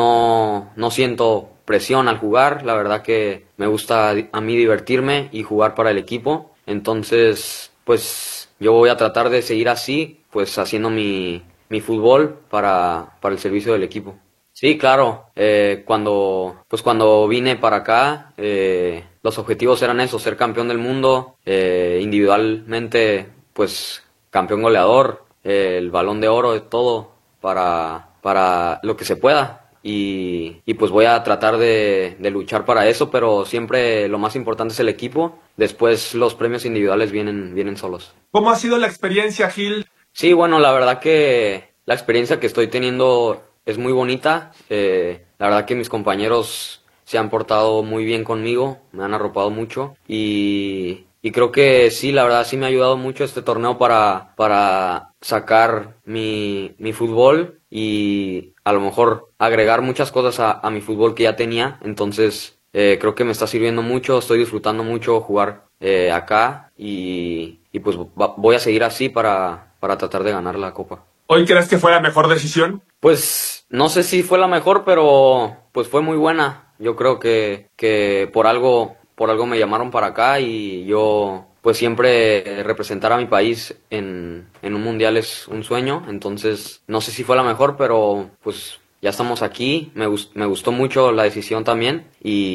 no, no siento presión al jugar, la verdad que me gusta a mí divertirme y jugar para el equipo, entonces pues yo voy a tratar de seguir así, pues haciendo mi, mi fútbol para, para el servicio del equipo. Sí, claro, eh, cuando, pues cuando vine para acá, eh, los objetivos eran eso, ser campeón del mundo, eh, individualmente, pues campeón goleador, eh, el Balón de Oro, todo para, para lo que se pueda. Y, y pues voy a tratar de, de luchar para eso, pero siempre lo más importante es el equipo. Después los premios individuales vienen, vienen solos. ¿Cómo ha sido la experiencia, Gil? Sí, bueno, la verdad que la experiencia que estoy teniendo es muy bonita. Eh, la verdad que mis compañeros se han portado muy bien conmigo, me han arropado mucho y, y creo que sí, la verdad sí me ha ayudado mucho este torneo para, para sacar mi, mi fútbol y a lo mejor agregar muchas cosas a, a mi fútbol que ya tenía. Entonces eh, creo que me está sirviendo mucho, estoy disfrutando mucho jugar eh, acá y, y pues va, voy a seguir así para, para tratar de ganar la Copa. ¿Hoy crees que fue la mejor decisión? Pues no sé si fue la mejor, pero pues fue muy buena. Yo creo que, que por algo, por algo me llamaron para acá y yo pues siempre representar a mi país en, en un mundial es un sueño. Entonces no sé si fue la mejor, pero pues ya estamos aquí. Me, gust, me gustó mucho la decisión también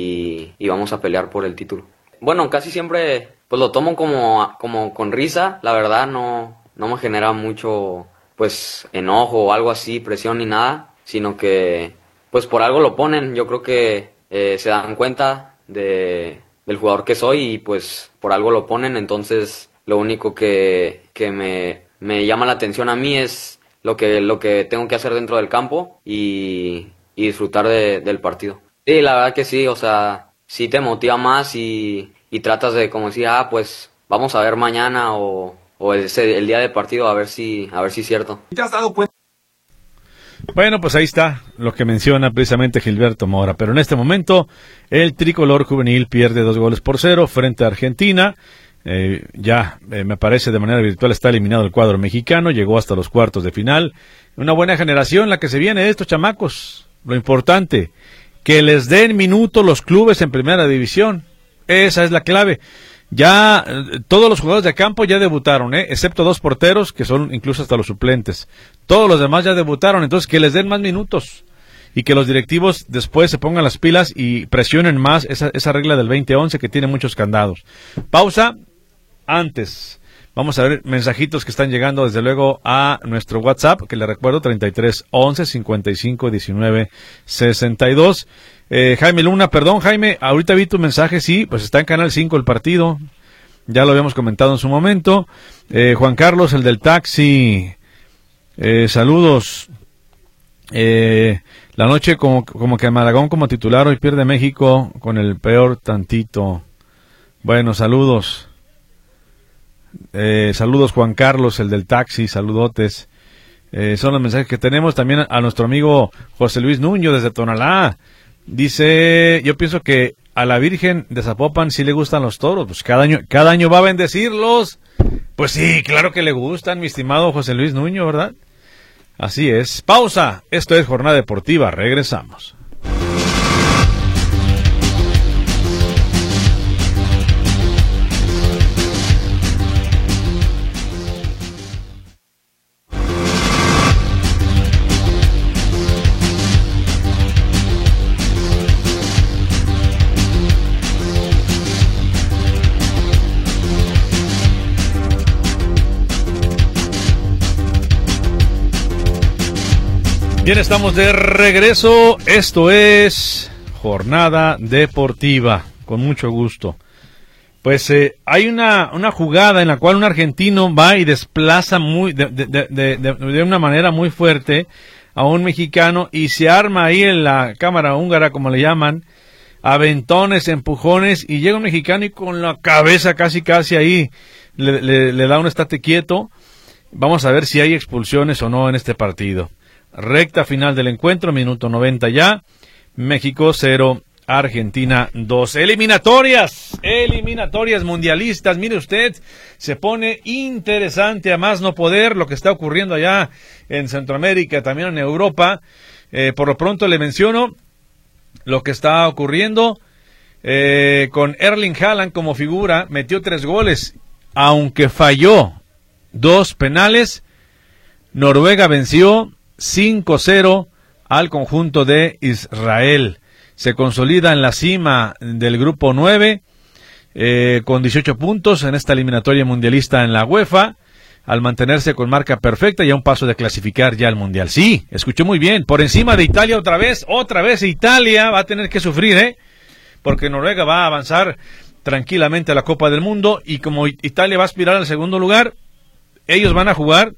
y, y vamos a pelear por el título. Bueno, casi siempre pues lo tomo como, como con risa. La verdad no, no me genera mucho pues enojo o algo así, presión ni nada, sino que pues por algo lo ponen. Yo creo que eh, se dan cuenta de, del jugador que soy y pues por algo lo ponen. Entonces lo único que, que me, me llama la atención a mí es lo que, lo que tengo que hacer dentro del campo y, y disfrutar de, del partido. Sí, la verdad que sí, o sea, sí te motiva más y, y tratas de como decir, ah, pues vamos a ver mañana o, o ese, el día del partido a ver si, a ver si es cierto. ¿Te has dado cuenta? Bueno, pues ahí está lo que menciona precisamente Gilberto Mora. Pero en este momento el tricolor juvenil pierde dos goles por cero frente a Argentina. Eh, ya eh, me parece de manera virtual está eliminado el cuadro mexicano. Llegó hasta los cuartos de final. Una buena generación la que se viene de estos chamacos. Lo importante, que les den minutos los clubes en primera división. Esa es la clave. Ya eh, todos los jugadores de campo ya debutaron, ¿eh? Excepto dos porteros que son incluso hasta los suplentes. Todos los demás ya debutaron, entonces que les den más minutos y que los directivos después se pongan las pilas y presionen más esa, esa regla del veinte once que tiene muchos candados. Pausa. Antes, Vamos a ver mensajitos que están llegando desde luego a nuestro WhatsApp, que le recuerdo, treinta y tres once cincuenta y cinco diecinueve sesenta y dos. Eh, Jaime Luna, perdón Jaime, ahorita vi tu mensaje, sí, pues está en Canal cinco el partido, ya lo habíamos comentado en su momento. Eh, Juan Carlos, el del taxi, eh, saludos. Eh, la noche como, como que Malagón como titular, hoy pierde México con el peor tantito. Bueno, saludos. Eh, saludos Juan Carlos, el del taxi, saludotes. Eh, son los mensajes que tenemos. También a nuestro amigo José Luis Nuño desde Tonalá. Dice, yo pienso que a la Virgen de Zapopan sí le gustan los toros. Pues cada año, cada año va a bendecirlos. Pues sí, claro que le gustan, mi estimado José Luis Nuño, ¿verdad? Así es. Pausa. Esto es Jornada Deportiva. Regresamos. Bien, estamos de regreso. Esto es Jornada Deportiva. Con mucho gusto. Pues eh, hay una, una jugada en la cual un argentino va y desplaza muy de, de, de, de, de una manera muy fuerte a un mexicano y se arma ahí en la cámara húngara, como le llaman, aventones, empujones, y llega un mexicano y con la cabeza casi casi ahí le, le, le da un estate quieto. Vamos a ver si hay expulsiones o no en este partido. Recta final del encuentro, minuto noventa ya. México cero, Argentina dos. Eliminatorias, eliminatorias mundialistas. Mire usted, se pone interesante a más no poder lo que está ocurriendo allá en Centroamérica, también en Europa. Eh, por lo pronto le menciono lo que está ocurriendo eh, con Erling Haaland como figura. Metió tres goles, aunque falló dos penales. Noruega venció cinco cero al conjunto de Israel. Se consolida en la cima del grupo nueve eh, con dieciocho puntos en esta eliminatoria mundialista en la UEFA, al mantenerse con marca perfecta y a un paso de clasificar ya al Mundial. Sí, escuchó muy bien, por encima de Italia otra vez, otra vez Italia va a tener que sufrir, ¿eh? Porque Noruega va a avanzar tranquilamente a la Copa del Mundo y como Italia va a aspirar al segundo lugar, ellos van a jugar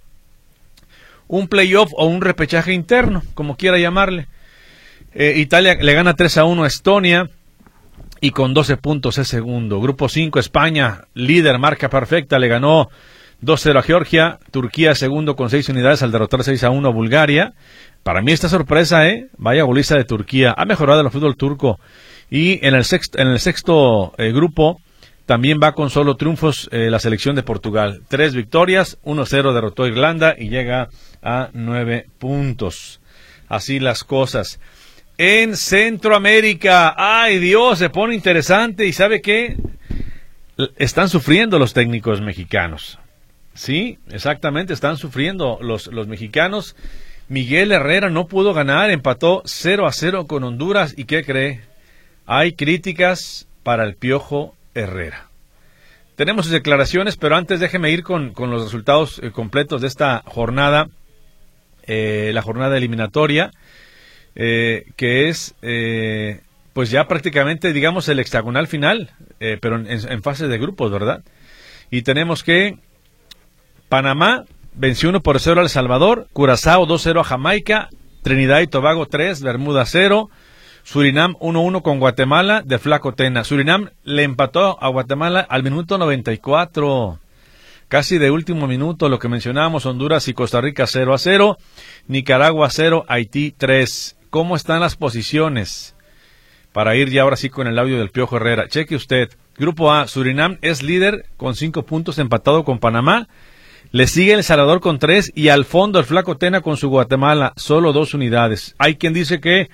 un playoff o un repechaje interno, como quiera llamarle. Eh, Italia le gana tres a uno a Estonia y con doce puntos es segundo. Grupo cinco, España, líder, marca perfecta, le ganó dos cero a Georgia. Turquía segundo con seis unidades al derrotar seis a uno a Bulgaria. Para mí esta sorpresa, ¿eh? Vaya goliza de Turquía. Ha mejorado el fútbol turco. Y en el sexto, en el sexto eh, grupo también va con solo triunfos eh, la selección de Portugal. Tres victorias, uno cero derrotó a Irlanda y llega a nueve puntos. Así las cosas. En Centroamérica, ¡ay Dios! Se pone interesante y ¿sabe qué? Están sufriendo los técnicos mexicanos. Sí, exactamente, están sufriendo los, los mexicanos. Miguel Herrera no pudo ganar, empató cero a cero con Honduras. ¿Y qué cree? Hay críticas para el Piojo Herrera. Tenemos sus declaraciones, pero antes déjeme ir con, con los resultados eh, completos de esta jornada, eh, la jornada eliminatoria, eh, que es eh, pues ya prácticamente, digamos, el hexagonal final, eh, pero en, en fase de grupos, ¿verdad? Y tenemos que Panamá venció uno por cero a El Salvador, Curazao dos cero a Jamaica, Trinidad y Tobago tres, Bermuda cero, Surinam uno uno con Guatemala de Flaco Tena. Surinam le empató a Guatemala al minuto noventa y cuatro, casi de último minuto. Lo que mencionábamos, Honduras y Costa Rica cero a cero, Nicaragua cero, Haití tres. ¿Cómo están las posiciones? Para ir ya ahora sí con el audio del Piojo Herrera. Cheque usted. Grupo A, Surinam es líder con cinco puntos, empatado con Panamá. Le sigue El Salvador con tres y al fondo el Flaco Tena con su Guatemala, solo dos unidades. Hay quien dice que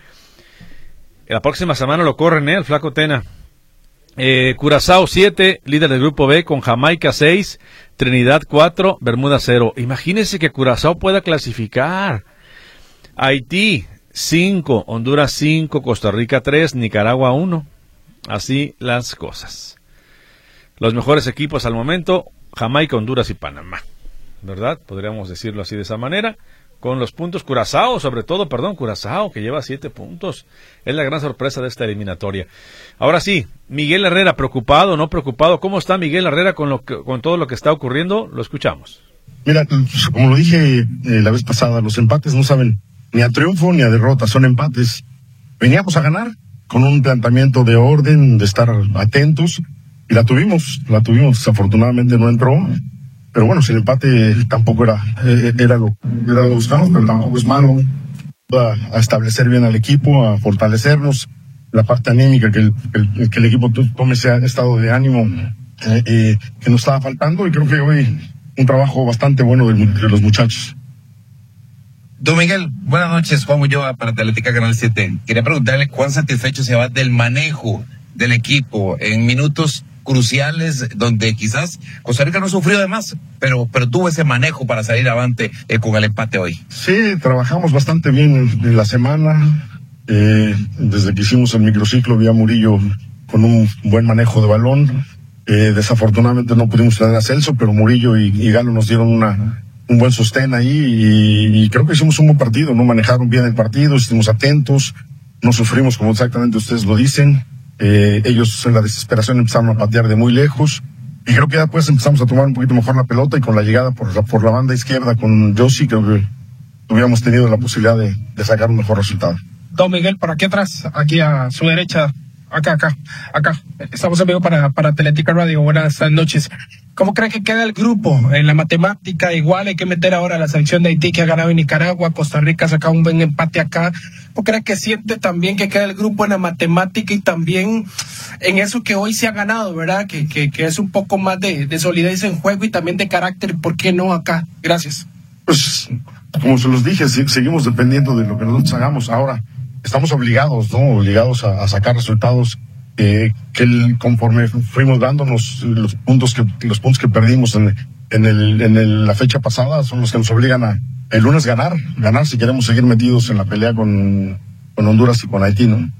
la próxima semana lo corren, ¿eh? El Flaco Tena. Eh, Curazao siete, líder del grupo B con Jamaica seis, Trinidad cuatro, Bermuda cero. Imagínense que Curazao pueda clasificar. Haití cinco, Honduras cinco, Costa Rica tres, Nicaragua uno. Así las cosas. Los mejores equipos al momento, Jamaica, Honduras y Panamá, ¿verdad? Podríamos decirlo así de esa manera. Con los puntos, Curazao, sobre todo, perdón, Curazao, que lleva siete puntos. Es la gran sorpresa de esta eliminatoria. Ahora sí, Miguel Herrera, preocupado, no preocupado. ¿Cómo está Miguel Herrera con lo que, con todo lo que está ocurriendo? Lo escuchamos. Mira, como lo dije eh, la vez pasada, los empates no saben ni a triunfo ni a derrota, son empates. Veníamos a ganar con un planteamiento de orden, de estar atentos, y la tuvimos, la tuvimos, desafortunadamente no entró. Pero bueno, si el empate tampoco era, eh, era lo que buscamos, pero tampoco es malo. A, a establecer bien al equipo, a fortalecernos, la parte anímica, que el, el, que el equipo tome ese estado de ánimo eh, eh, que nos estaba faltando, y creo que hoy un trabajo bastante bueno de, de los muchachos. Don Miguel, buenas noches, Juan Ulloa para Atlética Canal siete. Quería preguntarle cuán satisfecho se va del manejo del equipo en minutos cruciales donde quizás Costa Rica no sufrió de más, pero, pero tuvo ese manejo para salir avante eh, con el empate hoy. Sí, trabajamos bastante bien en, en la semana. Eh, desde que hicimos el microciclo vi a Murillo con un buen manejo de balón. Eh, desafortunadamente no pudimos tener a Celso, pero Murillo y, y Galo nos dieron una, un buen sostén ahí, y, y creo que hicimos un buen partido. No manejaron bien el partido, estuvimos atentos, no sufrimos como exactamente ustedes lo dicen. Eh, ellos en la desesperación empezaron a patear de muy lejos, y creo que después empezamos a tomar un poquito mejor la pelota, y con la llegada por la, por la banda izquierda con Josi creo que hubiéramos tenido la posibilidad de, de sacar un mejor resultado. Don Miguel, por aquí atrás, aquí a su derecha, acá, acá, acá. Estamos en vivo para, para Atlética Radio. Buenas noches. ¿Cómo cree que queda el grupo en la matemática? Igual hay que meter ahora a la selección de Haití, que ha ganado en Nicaragua. Costa Rica ha sacado un buen empate acá. ¿Cómo cree que siente también que queda el grupo en la matemática y también en eso que hoy se ha ganado, verdad? Que, que, que es un poco más de, de solidez en juego y también de carácter. ¿Por qué no acá? Gracias. Pues, como se los dije, seguimos dependiendo de lo que nosotros hagamos. Ahora, estamos obligados, ¿no? Obligados a, a sacar resultados. Eh, que el, conforme fuimos dándonos los puntos que los puntos que perdimos en, en, el, en el, la fecha pasada son los que nos obligan a el lunes ganar, ganar si queremos seguir metidos en la pelea con, con Honduras y con Haití, ¿no?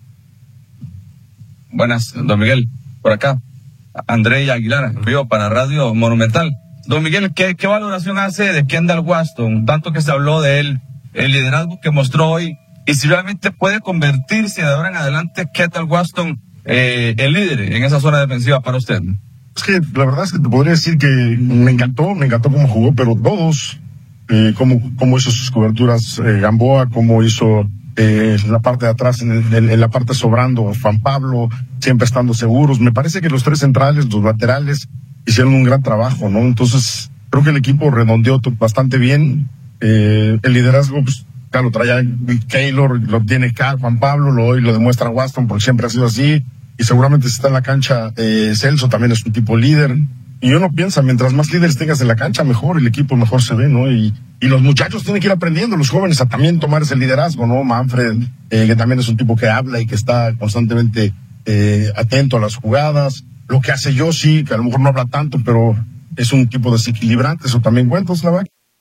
Buenas, don Miguel, por acá, André Aguilar, vivo para Radio Monumental. Don Miguel, ¿qué, qué valoración hace de Kendall Waston? Tanto que se habló de él, el liderazgo que mostró hoy, y si realmente puede convertirse de ahora en adelante Kendall Waston Eh, el líder en esa zona defensiva para usted. Es que la verdad es que te podría decir que me encantó, me encantó cómo jugó, pero todos, eh, cómo, cómo hizo sus coberturas eh, Gamboa, cómo hizo eh, la parte de atrás, en, en, en la parte sobrando Juan Pablo, siempre estando seguros. Me parece que los tres centrales, los laterales, hicieron un gran trabajo, ¿no? Entonces, creo que el equipo redondeó bastante bien. Eh, el liderazgo, pues, claro, traía Keylor, lo tiene acá Juan Pablo, lo hoy lo demuestra Waston, porque siempre ha sido así. Y seguramente si está en la cancha, eh, Celso también es un tipo líder. Y uno piensa, mientras más líderes tengas en la cancha, mejor, el equipo mejor se ve, ¿no? Y, y los muchachos tienen que ir aprendiendo, los jóvenes, a también tomar ese liderazgo, ¿no? Manfred, eh, que también es un tipo que habla y que está constantemente eh, atento a las jugadas. Lo que hace Josi, que a lo mejor no habla tanto, pero es un tipo desequilibrante, eso también cuenta, Slava.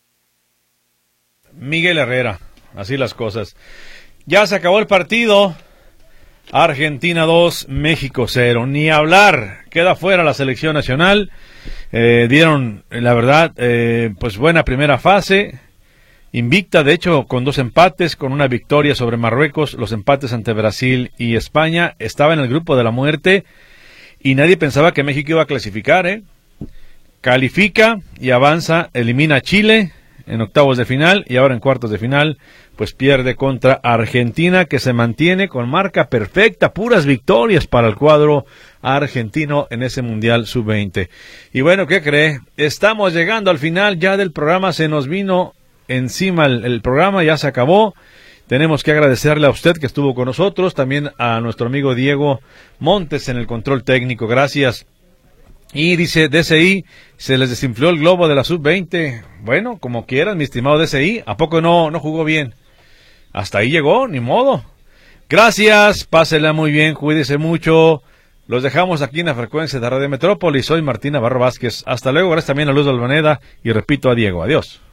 Miguel Herrera, así las cosas. Ya se acabó el partido. Argentina dos, México cero. Ni hablar, queda fuera la selección nacional. Eh, dieron, la verdad, eh, pues buena primera fase. Invicta, de hecho, con dos empates, con una victoria sobre Marruecos, los empates ante Brasil y España. Estaba en el grupo de la muerte y nadie pensaba que México iba a clasificar, ¿eh? Califica y avanza, elimina a Chile en octavos de final y ahora en cuartos de final pues pierde contra Argentina, que se mantiene con marca perfecta, puras victorias para el cuadro argentino en ese Mundial sub veinte. Y bueno, ¿qué cree? Estamos llegando al final ya del programa, se nos vino encima el, el programa, ya se acabó. Tenemos que agradecerle a usted que estuvo con nosotros, también a nuestro amigo Diego Montes en el control técnico, gracias. Y dice D C I, se les desinfló el globo de la sub veinte. Bueno, como quieran, mi estimado D C I, ¿a poco no, no jugó bien? Hasta ahí llegó, ni modo. Gracias, pásela muy bien, cuídese mucho. Los dejamos aquí en la frecuencia de Radio Metrópolis. Soy Martín Navarro Vázquez. Hasta luego, gracias también a Luz Albaneda y repito a Diego. Adiós.